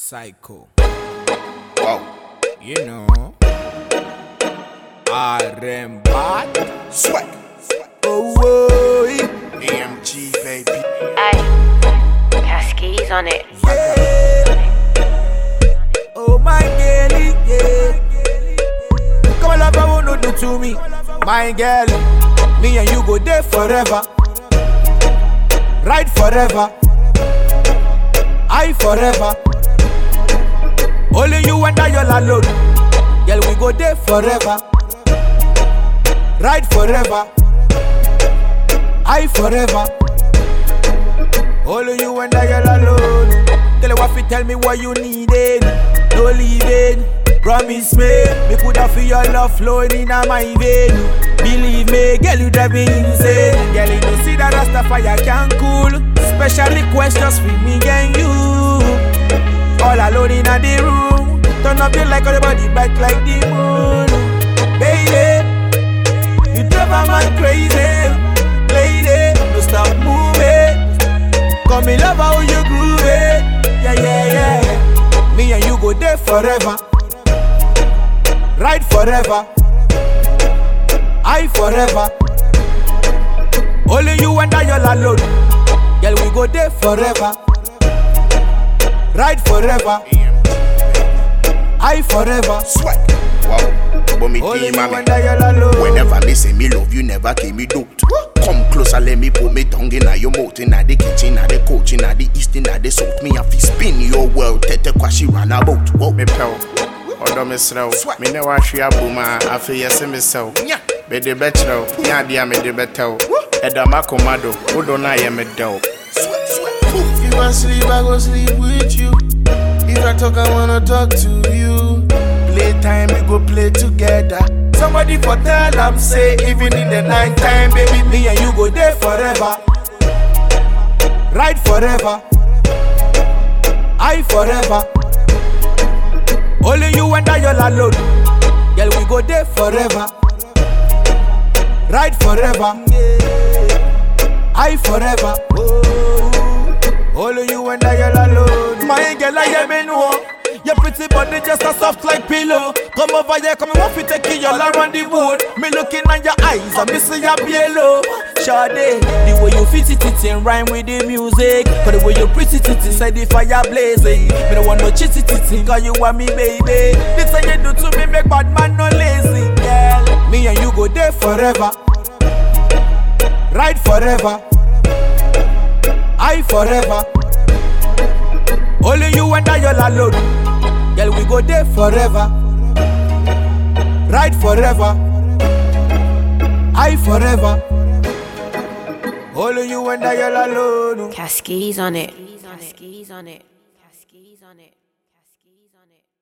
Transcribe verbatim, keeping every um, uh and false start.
Psycho. Wow. You know. R M bad. Swag. Oh, oh, A M G, baby. Ay, Cascades on it. yeah. Oh, my girlie, yeah. Come on, love, I won't do to me. My girl, me and you go there forever. Ride forever. I forever. Only you and I all alone. Girl, we go there forever. Ride forever. I forever. Only you and I all alone. Tell you what you tell me what you needed. No leaving. Promise me, me coulda feel your love flowing in my vein. Believe me, girl, you drive me insane. Girl, you know see that Rastafari can cool. Special request just for me and you. All alone in the room. Turn up your light, on the body bright like the moon. Baby, you drive a man crazy. Lady, don't stop moving. Come me love how you groove it. Yeah, yeah, yeah. Me and you go there forever. Ride forever. I forever. Only you and I all alone. Girl, we go there forever. Ride forever. I forever. Swag. Wow. But me Only team, you man. and I all alone. Whenever me say me love you, never came me doubt. Come closer, let me put me tongue in your mouth. In the kitchen, in the coach, in the east, in the south. Me have to spin your world. Tete kwa she run about. Wow. Me pɛw ɔdɔ me serɛw me ne wahwe abom a afei yɛse me sɛw Nya. mede bɛkyerɛw nyɛ adeɛ a mede bɛtɛw ɛda makoma do wodɔ no ayɛ me dɛw. Swag, swag. Oof. If I sleep, I go sleep with you. If I talk, I wanna talk to you. Playtime, we go play together. Somebody for tell them say even in the night time, baby, me Me and you go there forever. Ride forever. I forever. Only you and I all alone. Girl, we go there forever. Ride forever. I forever. Only you and I all alone. My girl, I am in war. Your pretty body just a soft like pillow. Come over here, come and want to take you all around the wood. Me looking at your eyes, I'm missing your yellow. Shawty, the way you fit it, it in rhyme with the music. But the way you pretty it inside the fire blazing. Me don't want no chitty titty, cause you want me, baby. This thing you do to me, make bad man no lazy, girl. Me and you go there forever. Ride forever. I forever. Only you and I all alone. Girl, we go there forever. Ride forever. I forever. Only you and I all alone. Cascades on it. Cascades on it. Cascades on it. Cascades on it.